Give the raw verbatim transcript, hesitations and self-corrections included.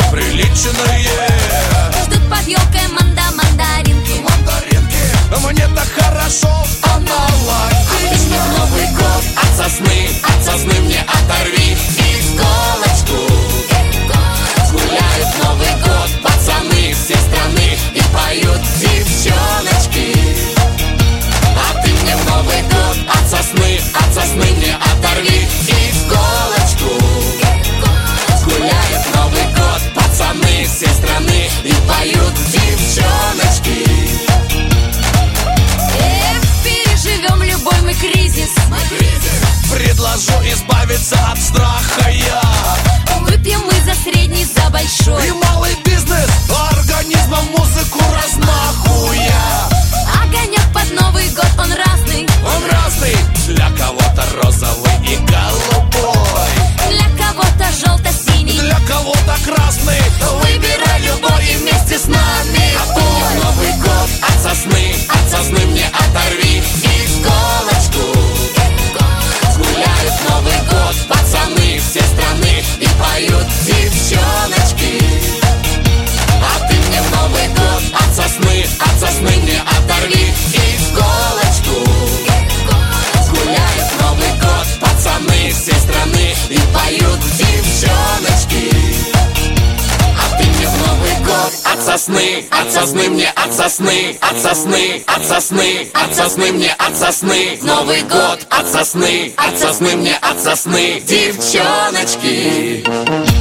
неприличные. Ждут под елкой манда-мандаринки. Мандаринки, мне так хорошо, а наладить. А Новый год от сосны, от сосны мне оторви иголочку. Гуляют Новый год пацаны всей страны и поют девчоночки. А ты мне в Новый год от сосны, от сосны мне оторви иголочку. Гуляют Новый год пацаны всей страны и поют девчоночки. Эх, переживем любой мы кризис. Предложу избавиться от страха я. Выпьем мы за средний, за большой. И малый бизнес организмом музыку размахуя. Огонек под Новый год, он разный. Он разный, для кого-то розовый и голубой, Для кого-то желто-синий, для кого-то красный. Выбирай любой и вместе с нами. А ты мне в Новый год от сосны, от сосны мне оторви иголочку. Гуляют Новый год пацаны всей страны и поют девчоночки. А ты мне в Новый год от сосны, от сосны мне оторви иголочку. Гуляют Новый год пацаны всей страны и поют девчоночки. А ты мне в Новый год от сосны, от сосны мне от сосны, от сосны, от сосны, от сосны мне от сосны. Новый год от сосны, от сосны мне от сосны девчоночки.